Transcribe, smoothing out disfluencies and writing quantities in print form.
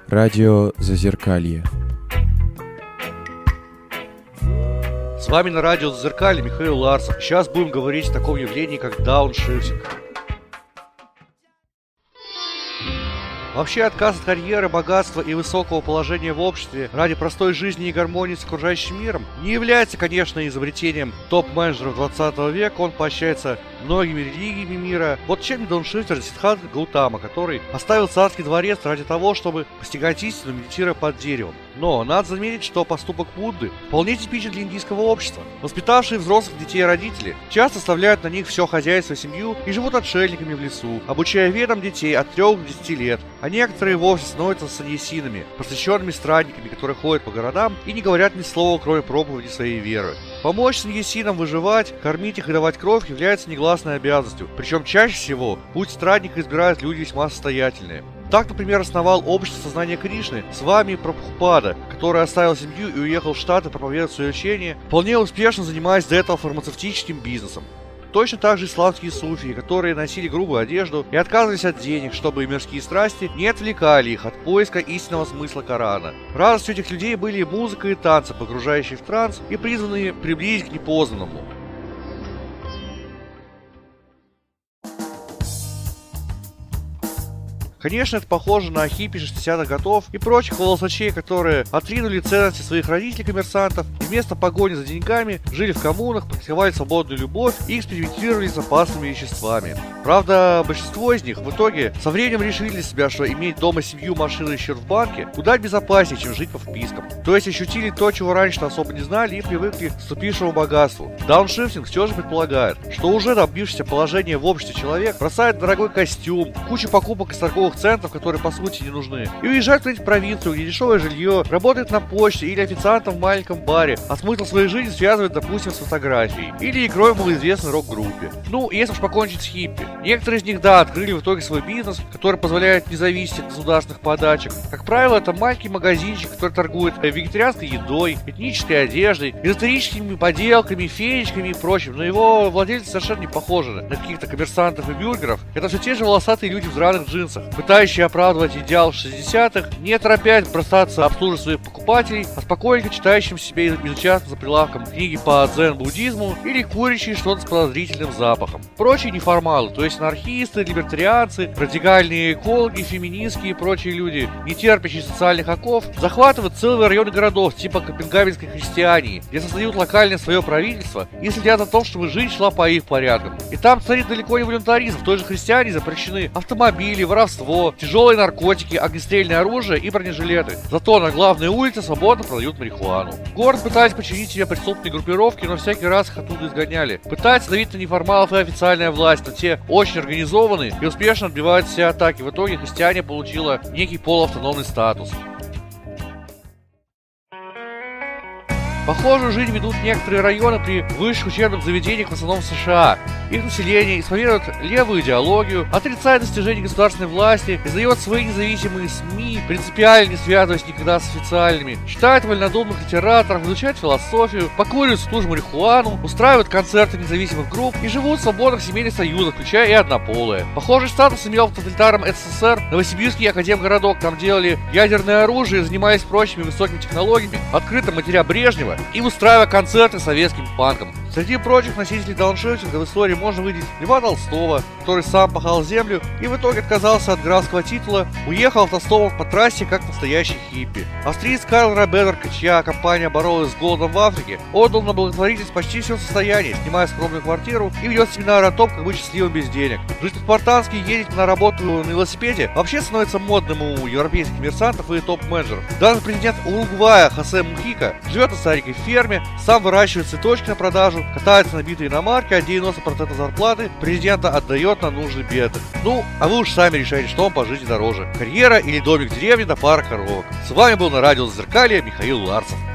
Радио Зазеркалье. С вами на радио Зазеркалье Михаил Ларцев. Сейчас будем говорить о таком явлении, как дауншифтинг. Вообще, отказ от карьеры, богатства и высокого положения в обществе ради простой жизни и гармонии с окружающим миром не является, конечно, изобретением топ-менеджеров 20 века. Он поощряется многими религиями мира. Вот чем не дауншифтер Сиддхартха Гаутама, который оставил царский дворец ради того, чтобы постигать истину, медитируя под деревом. Но надо заметить, что поступок Будды вполне типичен для индийского общества. Воспитавшие взрослых детей родители часто оставляют на них все хозяйство и семью и живут отшельниками в лесу, обучая ведам детей от 3 до 10 лет, а некоторые вовсе становятся саньясинами, посвященными странниками, которые ходят по городам и не говорят ни слова, кроме проповеди своей веры. Помочь саньясинам выживать, кормить их и давать кровь является негласной обязанностью, причем чаще всего путь странника избирают люди весьма состоятельные. Так, например, основал общество сознания Кришны Свами Прабхупада, который оставил семью и уехал в Штаты проповедовать свое учение, вполне успешно занимаясь до этого фармацевтическим бизнесом. Точно так же исламские суфии, которые носили грубую одежду и отказывались от денег, чтобы мирские страсти не отвлекали их от поиска истинного смысла Корана. Радостью этих людей были музыка и танцы, погружающие в транс и призванные приблизить к непознанному. Конечно, это похоже на хиппи 60-х годов и прочих волосачей, которые отринули ценности своих родителей-коммерсантов и вместо погони за деньгами жили в коммунах, практиковали свободную любовь и экспериментировали с опасными веществами. Правда, большинство из них в итоге со временем решили для себя, что иметь дома семью, машину и счет в банке куда безопаснее, чем жить по впискам. То есть ощутили то, чего раньше особо не знали и привыкли к вступившему богатству. Дауншифтинг все же предполагает, что уже добившийся положения в обществе человек бросает дорогой костюм, кучу покупок из торговых центров, которые по сути не нужны, и уезжает куда-нибудь в провинцию, где дешевое жилье, работает на почте или официантом в маленьком баре, а смысл своей жизни связывает, допустим, с фотографией или игрой в малоизвестной рок-группе. Ну, если уж покончить с хиппи. Некоторые из них, да, открыли в итоге свой бизнес, который позволяет не зависеть от государственных подачек. Как правило, это маленький магазинчик, который торгует вегетарианской едой, этнической одеждой, эзотерическими поделками, феечками и прочим, но его владельцы совершенно не похожи на каких-то коммерсантов и бюргеров. Это все те же волосатые люди в драных джинсах, пытающие оправдывать идеал 60-х, не торопясь бросаться обслуживать своих покупателей, а спокойненько читающим себе изучать за прилавком книги по дзен-буддизму или курящие что-то с подозрительным запахом. Прочие неформалы, то есть анархисты, либертарианцы, радикальные экологи, феминистки и прочие люди, не терпящие социальных оков, захватывают целые районы городов типа Копенгагенской христиании, где создают локальное свое правительство и следят за том, чтобы жизнь шла по их порядкам. И там царит далеко не волюнтаризм, в той же христиане запрещены автомобили, воровство, тяжелые наркотики, огнестрельное оружие и бронежилеты. Зато на главной улице свободно продают марихуану. Город пытались подчинить себе преступные группировки, но всякий раз их оттуда изгоняли. Пытаются давить на неформалов и официальная власть, но те очень организованы и успешно отбивают все атаки. В итоге христиане получила некий полуавтономный статус. Похожую жизнь ведут некоторые районы при высших учебных заведениях, в основном в США. Их население исповедует левую идеологию, отрицает достижения государственной власти, издает свои независимые СМИ, принципиально не связываясь никогда с официальными, читает вольнодумных литераторов, изучает философию, покуривают в ту же марихуану, устраивают концерты независимых групп и живут в свободных семейных союзах, включая и однополые. Похожий статус имел в тоталитарном СССР Новосибирский академгородок. Там делали ядерное оружие, занимаясь прочими высокими технологиями, открыто матеря Брежнева и устраивая концерты советским панкам. Среди прочих носителей дауншифтинга в истории можно выделить Льва Толстого, который сам пахал землю и в итоге отказался от графского титула, уехал автостопом по трассе как настоящий хиппи. Австриец Карл Рабедерк, чья компания боролась с голодом в Африке, отдал на благотворительность почти все состояние, снимая скромную квартиру и ведет семинары о том, как быть счастливым без денег. Жить по-спартански и ездить на работу на велосипеде вообще становится модным у европейских коммерсантов и топ-менеджеров. Даже президент Уругвая Хосе Мухика живет на старенькой ферме, сам выращивает цветочки на продажу, катается на битые иномарки, а 90% зарплаты президента отдает на нужды бедных. Ну, а вы уж сами решайте, что вам по жизни дороже: карьера или домик в деревне да пара коровок. С вами был на радио Зазеркалье Михаил Ларцев.